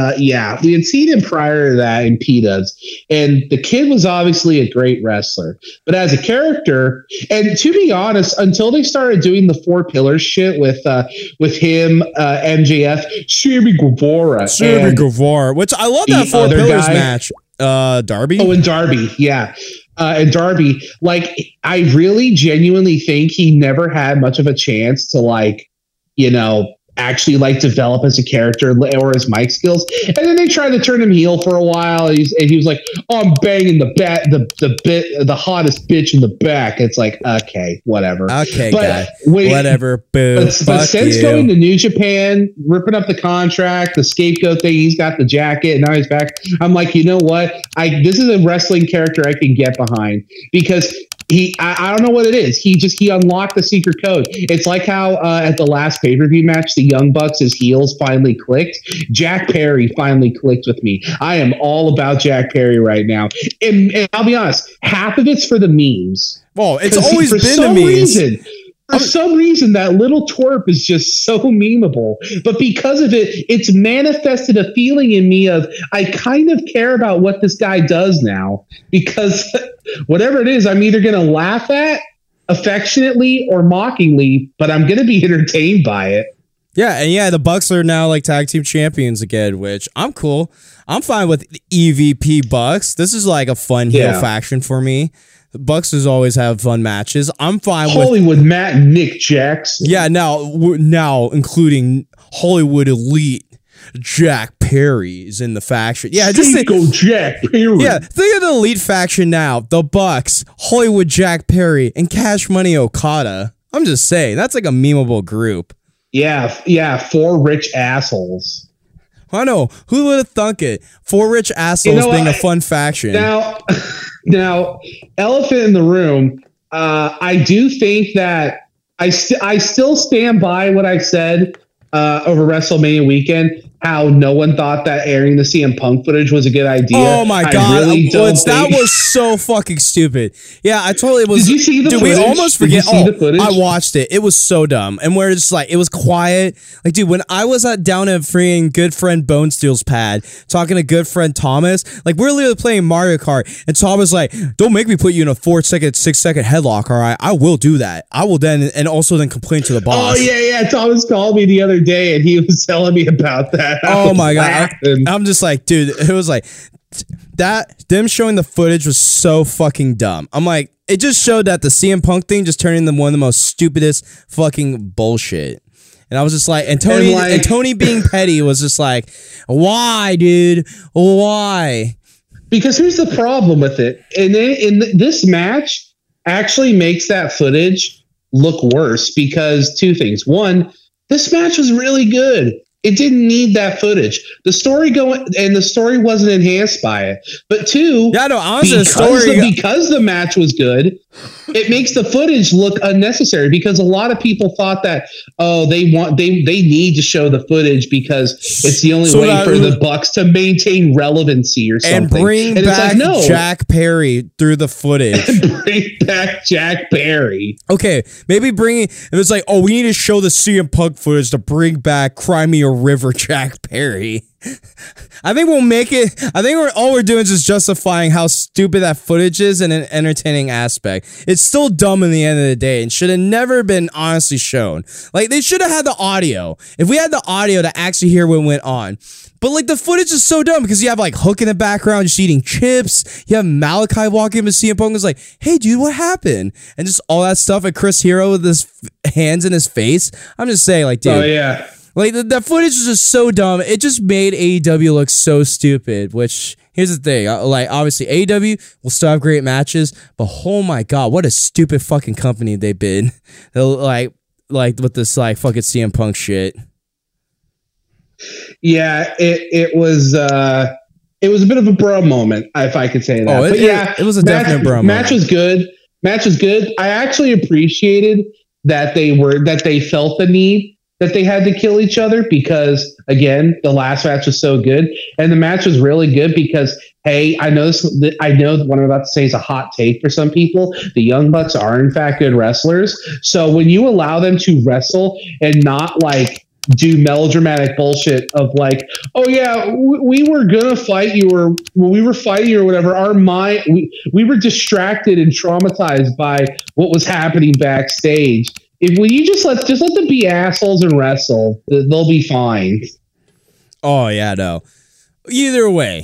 in P-Dubs. And the kid was obviously a great wrestler. But as a character, and to be honest, until they started doing the 4 Pillars shit with him, MJF, Sammy Guevara, which I love that 4 Pillars match. Darby. Oh, and Darby, yeah. And Darby, like, I really genuinely think he never had much of a chance to, like, actually, like, develop as a character or his mic skills. And then they tried to turn him heel for a while. And he was like, "Oh, I'm banging the hottest bitch in the back." It's like, okay, whatever. Okay, but guy. Whatever. Boo. But since going to New Japan, ripping up the contract, the scapegoat thing, he's got the jacket, and now he's back. I'm like, you know what? This is a wrestling character I can get behind, because I don't know what it is. He unlocked the secret code. It's like how at the last pay-per-view match, the Young Bucks, his heels finally clicked. Jack Perry finally clicked with me. I am all about Jack Perry right now. And I'll be honest, half of it's for the memes. Well, it's always been the memes. For some reason, that little twerp is just so memeable. But because of it, it's manifested a feeling in me of, I kind of care about what this guy does now. Because whatever it is, I'm either going to laugh at affectionately or mockingly, but I'm going to be entertained by it. Yeah, and yeah, the Bucks are now like tag team champions again, which I'm cool. I'm fine with EVP Bucks. This is like a fun heel faction for me. Bucks has always have fun matches. I'm fine with Hollywood Matt and Nick Jackson. Yeah, now including Hollywood Elite Jack Perry's in the faction. Yeah, just go Jack Perry. Yeah, think of the Elite faction now. The Bucks, Hollywood Jack Perry, and Cash Money Okada. I'm just saying, that's like a memeable group. Yeah, 4 rich assholes. I know. Who would have thunk it? 4 rich assholes being a fun faction. Now, elephant in the room. I do think that I still stand by what I said over WrestleMania weekend. How no one thought that airing the CM Punk footage was a good idea. Oh my god, that was so fucking stupid. Yeah, I totally was. Did you see the footage? We almost forget. The footage? I watched it. It was so dumb, and we're just like, it was quiet. Like, dude, when I was down at freeing good friend Bone Steel's pad, talking to good friend Thomas, like we're literally playing Mario Kart, and Thomas like, "Don't make me put you in a 4-second, 6-second headlock. All right, I will do that. I will then, and also then complain to the boss." Oh yeah. Thomas called me the other day, and he was telling me about that. Oh my god, I'm just like, dude, it was like them showing the footage was so fucking dumb. I'm like, it just showed that the CM Punk thing just turned into one of the most stupidest fucking bullshit. And I was just like, and Tony being petty was just like, why, dude? Why? Because here's the problem with it. And in this match actually makes that footage look worse because 2 things. 1, this match was really good. It didn't need that footage. The story wasn't enhanced by it. But 2, yeah, no, honestly, because the match was good, it makes the footage look unnecessary because a lot of people thought that they need to show the footage because it's the only way for the Bucks to maintain relevancy or something. And bring back Jack Perry through the footage. Bring back Jack Perry. Okay, maybe it was like, we need to show the CM Punk footage to bring back Crimea River Jack Perry. I think we'll make it. I think all we're doing is just justifying how stupid that footage is in an entertaining aspect. It's still dumb in the end of the day and should have never been honestly shown. Like, they should have had the audio. If we had the audio to actually hear what went on. But like, the footage is so dumb because you have like Hook in the background just eating chips. You have Malachi walking up and CM Punk is like, "Hey dude, what happened?" And just all that stuff. And Chris Hero with his hands in his face. I'm just saying, like, dude. Oh yeah. Like, the footage is just so dumb. It just made AEW look so stupid, which, here's the thing. Like, obviously, AEW will still have great matches, but oh my god, what a stupid fucking company they've been. Like with this, like, fucking CM Punk shit. Yeah, it was a bit of a bro moment, if I could say that. It was a definite bro moment. Match was good. I actually appreciated that they felt the need that they had to kill each other because, again, the last match was so good. And the match was really good because, hey, I know what I'm about to say is a hot take for some people. The Young Bucks are, in fact, good wrestlers. So when you allow them to wrestle and not, like, do melodramatic bullshit of like, oh yeah, we were gonna fight you, or when we were fighting you or whatever, our mind, we were distracted and traumatized by what was happening backstage. When you just let them be assholes and wrestle, they'll be fine. Oh yeah, no. Either way,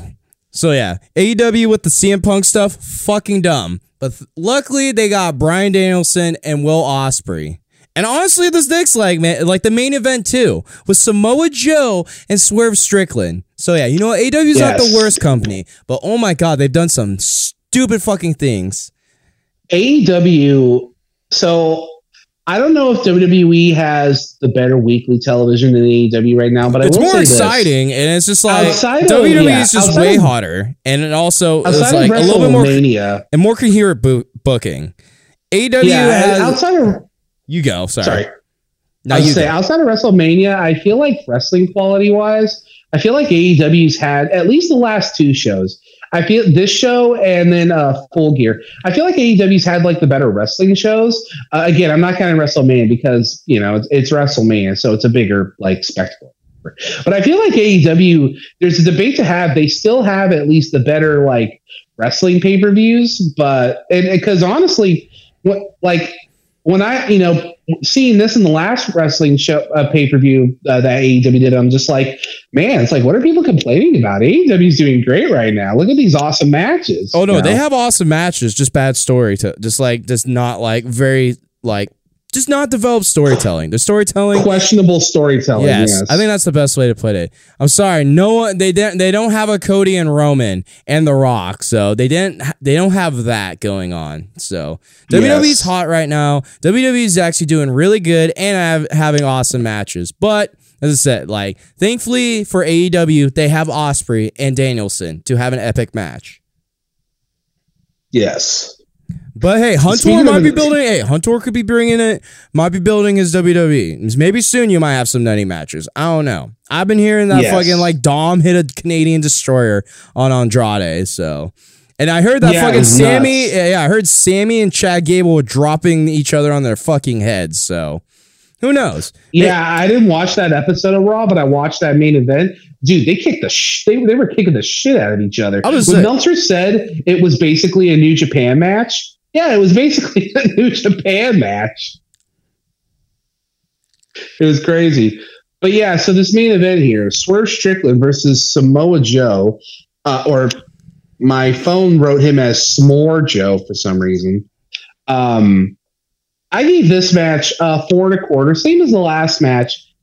So yeah, AEW with the CM Punk stuff, fucking dumb. But luckily they got Bryan Danielson and Will Ospreay. And honestly, this next leg, man, like the main event too, was Samoa Joe and Swerve Strickland. So yeah, you know, AEW's not the worst company, but oh my god, they've done some stupid fucking things. AEW, so I don't know if WWE has the better weekly television than AEW right now, but it's more exciting, and it's just like WWE is just way hotter, and it also is like a little bit more and more coherent booking. AEW has outside of you go. Sorry. Now you say outside of WrestleMania, I feel like wrestling quality wise, I feel like AEW's had at least the last two shows. I feel this show and then Full Gear. I feel like AEW's had like the better wrestling shows. Again, I'm not counting WrestleMania because you know it's WrestleMania, so it's a bigger like spectacle. But I feel like AEW, there's a debate to have. They still have at least the better like wrestling pay-per-views, but because honestly, when I, you know, seeing this in the last wrestling show pay-per-view that AEW did, I'm just like, man, it's like, what are people complaining about? AEW's doing great right now. Look at these awesome matches. Oh no, they have awesome matches, just bad story to just not like very like just not developed storytelling. The storytelling, questionable storytelling. Yes, I think that's the best way to put it. I'm sorry, no one they don't have a Cody and Roman and The Rock, so they don't have that going on. So WWE's hot right now. WWE's actually doing really good and having awesome matches. But as I said, like thankfully for AEW, they have Ospreay and Danielson to have an epic match. Yes. But hey, Hunter might be building. Hey, Hunter could be bringing it. Might be building his WWE. Maybe soon you might have some nutty matches. I don't know. I've been hearing that fucking like Dom hit a Canadian Destroyer on Andrade. So, and I heard that fucking Sammy. Nuts. Yeah, I heard Sammy and Chad Gable were dropping each other on their fucking heads. So, who knows? Yeah, I didn't watch that episode of Raw, but I watched that main event. Dude, they kicked they were kicking the shit out of each other. When Meltzer said it was basically a New Japan match. Yeah, it was basically a New Japan match. It was crazy. But yeah, so this main event here, Swerve Strickland versus Samoa Joe, or my phone wrote him as S'more Joe for some reason. I gave this match 4 1/4, same as the last match.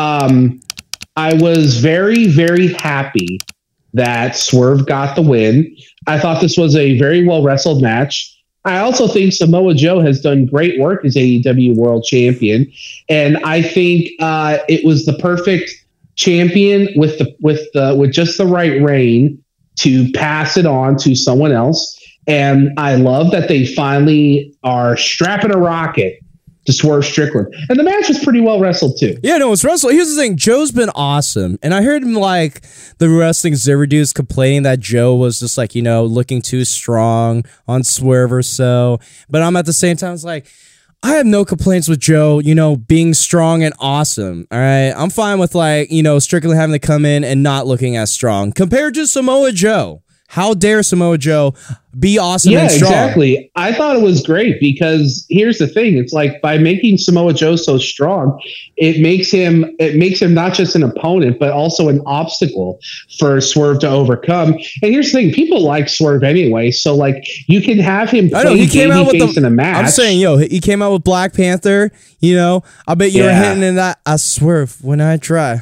I was very, very happy that Swerve got the win. I thought this was a very well wrestled match. I also think Samoa Joe has done great work as AEW World Champion, and I think it was the perfect champion with just the right reign to pass it on to someone else. And I love that they finally are strapping a rocket to Swerve Strickland. And the match was pretty well wrestled too. Yeah, no, it's wrestled. Here's the thing. Joe's been awesome. And I heard him like the Wrestling Observer dudes complaining that Joe was just like, you know, looking too strong on Swerve or so. But I'm at the same time, it's like, I have no complaints with Joe, you know, being strong and awesome. All right. I'm fine with like, you know, Strickland having to come in and not looking as strong compared to Samoa Joe. How dare Samoa Joe be awesome and strong? Yeah, exactly. I thought it was great because here's the thing. It's like by making Samoa Joe so strong, it makes him not just an opponent, but also an obstacle for Swerve to overcome. And here's the thing. People like Swerve anyway. So like you can have him play babyface in a match. I'm saying, he came out with Black Panther. You know, I bet you were hitting in that. I swerve when I try.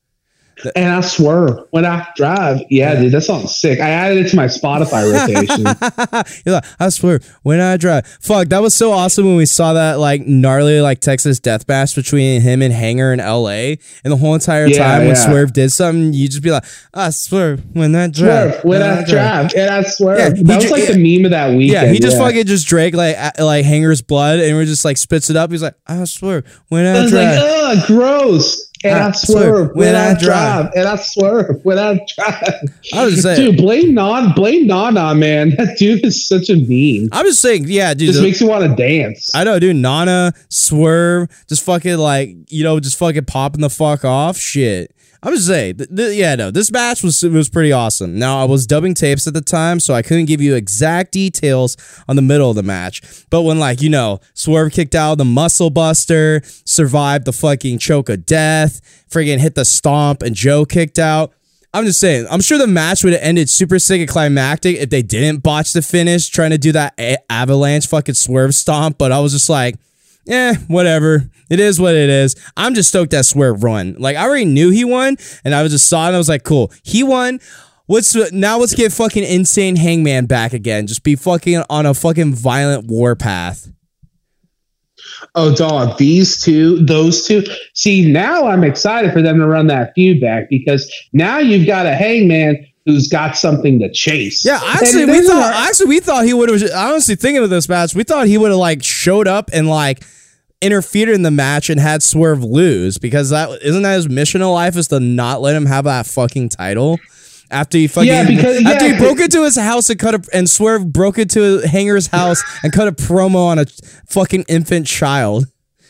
And I swerve when I drive. Yeah, dude, that song's sick. I added it to my Spotify rotation. You're like, I swerve when I drive. Fuck, that was so awesome when we saw that like gnarly like Texas death match between him and Hanger in LA. And the whole entire time when Swerve did something, you just be like, I swerve when I drive. Swerve when I drive. And I swerve. Yeah, that was like the meme of that weekend. Yeah, he just fucking just drank like Hanger's blood and we're just like spits it up. He's like, I swerve when I drive. Like, ugh, gross. And I swerve when I drive. And I swerve when I drive. I was just saying, dude, blame Nana, man. That dude is such a meme. I'm just saying, yeah, dude. Just makes you want to dance. I know, dude. Nana, Swerve, just fucking like, you know, just fucking popping the fuck off. Shit. I'm just saying, this match was pretty awesome. Now, I was dubbing tapes at the time, so I couldn't give you exact details on the middle of the match. But when, like, you know, Swerve kicked out the Muscle Buster, survived the fucking choke of death, friggin' hit the stomp, and Joe kicked out, I'm just saying, I'm sure the match would have ended super sick and climactic if they didn't botch the finish trying to do that avalanche fucking swerve stomp, but I was just like, whatever. It is what it is. I'm just stoked that Swerve won. Like, I already knew he won, and I was just saw it, and I was like, cool. He won. Let's get fucking insane Hangman back again. Just be fucking on a fucking violent war path. Oh, dog, those two. See, now I'm excited for them to run that feud back because now you've got a Hangman who's got something to chase. Yeah, actually, we thought he would have. Honestly, thinking of this match, we thought he would have like showed up and like interfered in the match and had Swerve lose because isn't that his mission in life is to not let him have that fucking title. After he fucking after he broke into his house and Swerve broke into Hanger's house and cut a promo on a fucking infant child.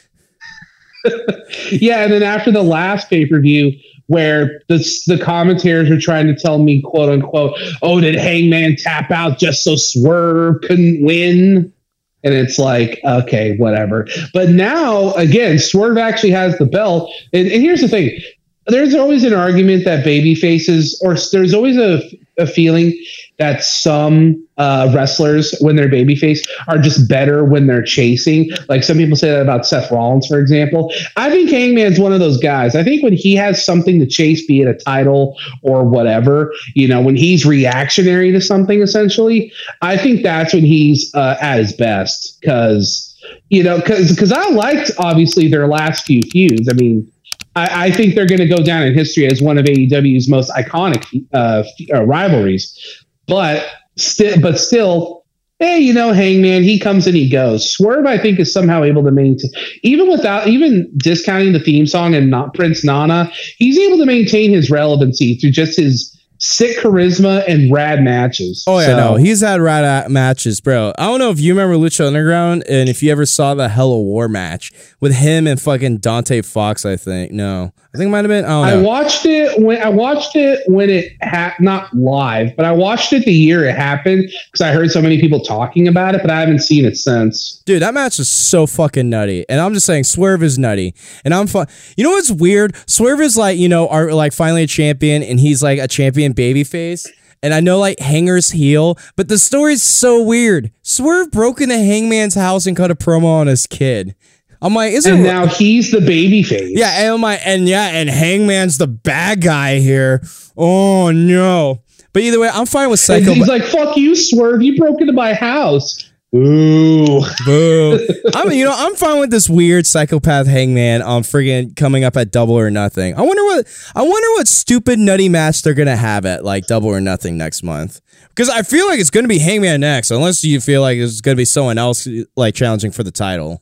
Yeah, and then after the last pay-per-view where the commentators are trying to tell me, quote unquote, oh, did Hangman tap out just so Swerve couldn't win? And it's like, okay, whatever. But now, again, Swerve actually has the belt. And here's the thing. There's always an argument that baby faces, or there's always a feeling that some wrestlers, when they're babyface, are just better when they're chasing. Like some people say that about Seth Rollins, for example. I think Hangman's one of those guys. I think when he has something to chase, be it a title or whatever, when he's reactionary to something, essentially, I think that's when he's at his best. Because I liked, obviously, their last few feuds. I mean, I think they're going to go down in history as one of AEW's most iconic rivalries. But still, hey, Hangman, he comes and he goes. Swerve, I think, is somehow able to maintain, even discounting the theme song and not Prince Nana, he's able to maintain his relevancy through just his sick charisma and rad matches. Oh yeah, no, he's had rad matches, bro. I don't know if you remember Lucha Underground and if you ever saw the Hell of War match with him and fucking Dante Fox. I think it might have been. I watched it when it not live, but I watched it the year it happened because I heard so many people talking about it, but I haven't seen it since. Dude, that match is so fucking nutty, and I'm just saying, Swerve is nutty, and I'm fun. You know what's weird? Swerve is like, are like finally a champion, and he's like a champion babyface. And I know like Hanger's heel, but the story's so weird. Swerve broke into Hangman's house and cut a promo on his kid. I'm like, now he's the babyface. Yeah, and I'm like, and Hangman's the bad guy here. Oh no! But either way, I'm fine with Psycho. He's like, fuck you, Swerve. You broke into my house. Ooh. Boo. I'm fine with this weird psychopath Hangman on friggin' coming up at Double or Nothing. I wonder what stupid nutty match they're gonna have at like Double or Nothing next month. Because I feel like it's gonna be Hangman next, unless you feel like it's gonna be someone else like challenging for the title.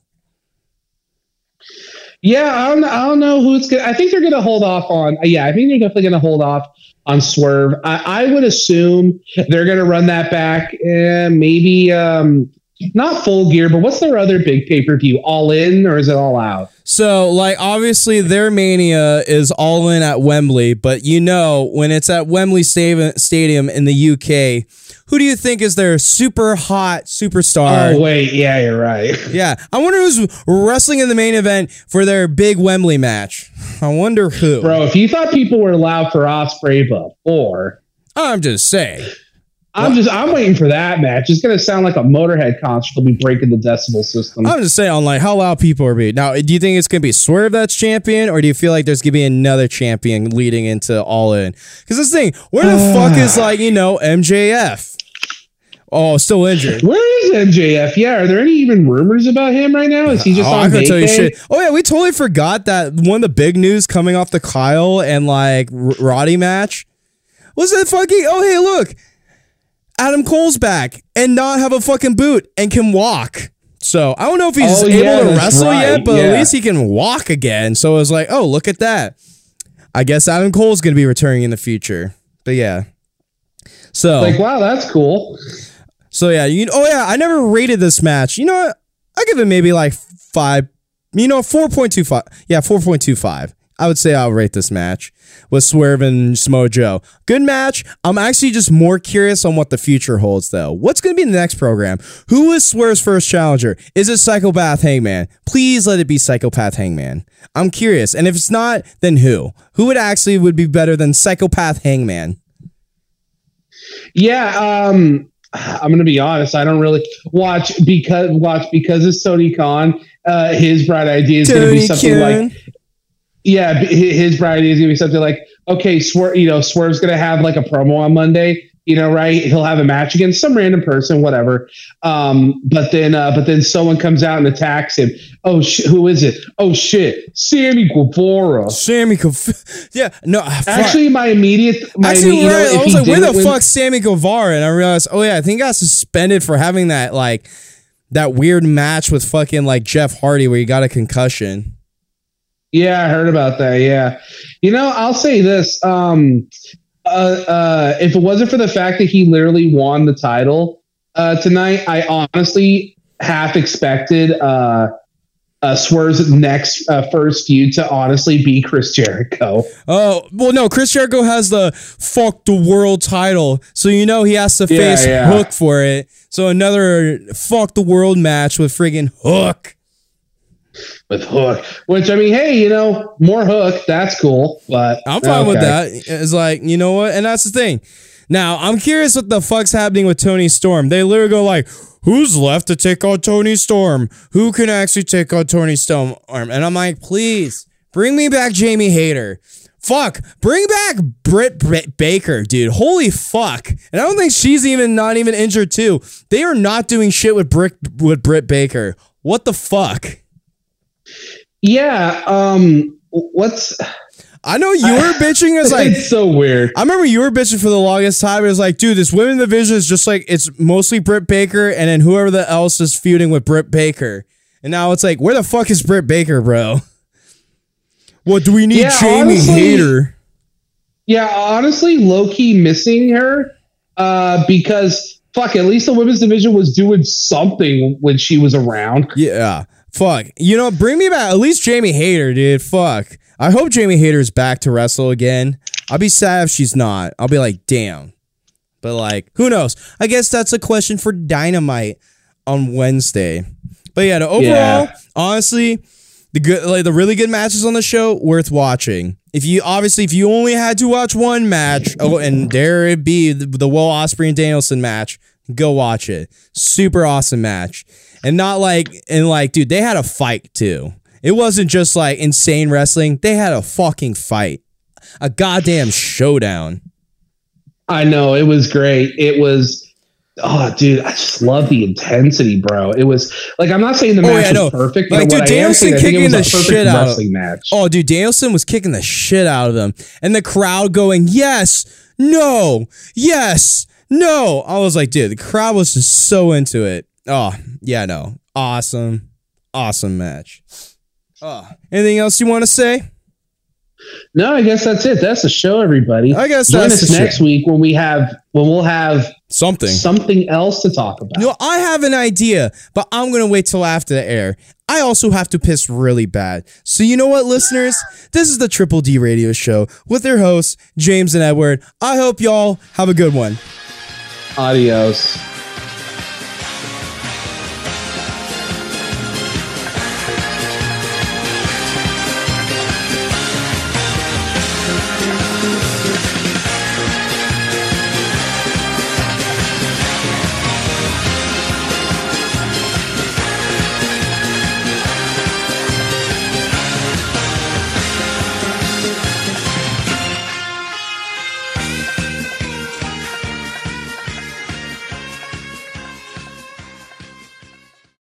Yeah, I don't know who it's gonna. I think they're gonna hold off on. Yeah, I think they're definitely gonna hold off on Swerve. I would assume they're gonna run that back. Maybe not Full Gear, but what's their other big pay-per-view? All In, or is it All Out? So, like, obviously their Mania is All In at Wembley, but when it's at Wembley Stadium in the UK, who do you think is their super hot superstar? Oh, wait, yeah, you're right. Yeah, I wonder who's wrestling in the main event for their big Wembley match. I wonder who. Bro, if you thought people were loud for Ospreay before... I'm just saying. I'm waiting for that match. It's going to sound like a Motorhead concert. They'll be breaking the decibel system. I'm just saying, on like how loud people are being. Now, do you think it's going to be Swerve that's champion, or do you feel like there's going to be another champion leading into All In? Because this thing, where the fuck is MJF? Oh, still injured. Where is MJF? Yeah, are there any even rumors about him right now? Is he just on vacay? Tell you shit. Oh yeah, we totally forgot that one of the big news coming off the Kyle and like Roddy match was that fucking. Oh hey, look. Adam Cole's back and not have a fucking boot and can walk. So I don't know if he's able to wrestle yet, but at least he can walk again. So I was like, oh, look at that. I guess Adam Cole's going to be returning in the future. But yeah. So like, wow, that's cool. So yeah, I never rated this match. You know what? I give it maybe like 5, 4.25. Yeah, 4.25. I would say I'll rate this match with Swerve and Samoa Joe. Good match. I'm actually just more curious on what the future holds, though. What's going to be in the next program? Who is Swerve's first challenger? Is it Psychopath Hangman? Please let it be Psychopath Hangman. I'm curious. And if it's not, then who? Who would be better than Psychopath Hangman? Yeah, I'm going to be honest. I don't really watch because it's Tony Khan. His bright idea is going to be something like, his bright idea is going to be something like, okay, Swerve's going to have like a promo on Monday, right? He'll have a match against some random person, whatever. But then someone comes out and attacks him. Oh, who is it? Oh shit, Sammy Guevara. Yeah, no. Actually, my immediate. I was like, where the fuck's Sammy Guevara? And I realized, oh yeah, I think I got suspended for having that weird match with fucking like Jeff Hardy where he got a concussion. Yeah, I heard about that. Yeah, I'll say this. If it wasn't for the fact that he literally won the title tonight, I honestly half expected Swerve's next first feud to honestly be Chris Jericho. Oh, well, no, Chris Jericho has the fuck the world title, so he has to face Hook for it. So another fuck the world match with friggin' Hook. With Hook, which I mean, hey, more Hook, that's cool. But I'm fine with that. It's like, you know what, and that's the thing. Now I'm curious what the fuck's happening with Tony Storm. They literally go like, who's left to take on Tony Storm? Who can actually take on Tony Storm? And I'm like, please bring me back Jamie Hayter. Fuck, bring back Britt Baker, dude. Holy fuck. And I don't think she's not even injured too. They are not doing shit with Britt Baker. What the fuck? Yeah, I know you were bitching. It's like, it's so weird. I remember you were bitching for the longest time. It was like, dude, this women's division is just like, it's mostly Britt Baker and then whoever else is feuding with Britt Baker. And now it's like, where the fuck is Britt Baker, bro? What do we need? Jamie Hayter. Yeah, honestly, low-key missing her because fuck, at least the women's division was doing something when she was around. Yeah. Fuck. Bring me back. At least Jamie Hayter, dude. Fuck. I hope Jamie Hayter's back to wrestle again. I'll be sad if she's not. I'll be like, damn. But like, who knows? I guess that's a question for Dynamite on Wednesday. But yeah, overall, honestly, the really good matches on the show, worth watching. If you only had to watch one match, and there it be the Will Ospreay and Danielson match, go watch it. Super awesome match. And dude, they had a fight too. It wasn't just like insane wrestling. They had a fucking fight. A goddamn showdown. I know, it was great. It was, oh dude, I just love the intensity, bro. It was like, I'm not saying the match was perfect, but dude, Danielson kicking the shit out of them. Oh, dude, Danielson was kicking the shit out of them. And the crowd going, yes, no, yes, no. I was like, dude, the crowd was just so into it. Oh, yeah, no. Awesome match. Oh, anything else you want to say? No, I guess that's it. That's the show, everybody. I guess join us next week when we'll have something else to talk about. I have an idea, but I'm gonna wait till after the air. I also have to piss really bad. So you know what, listeners? This is the Triple D Radio Show with their hosts, James and Edward. I hope y'all have a good one. Adios.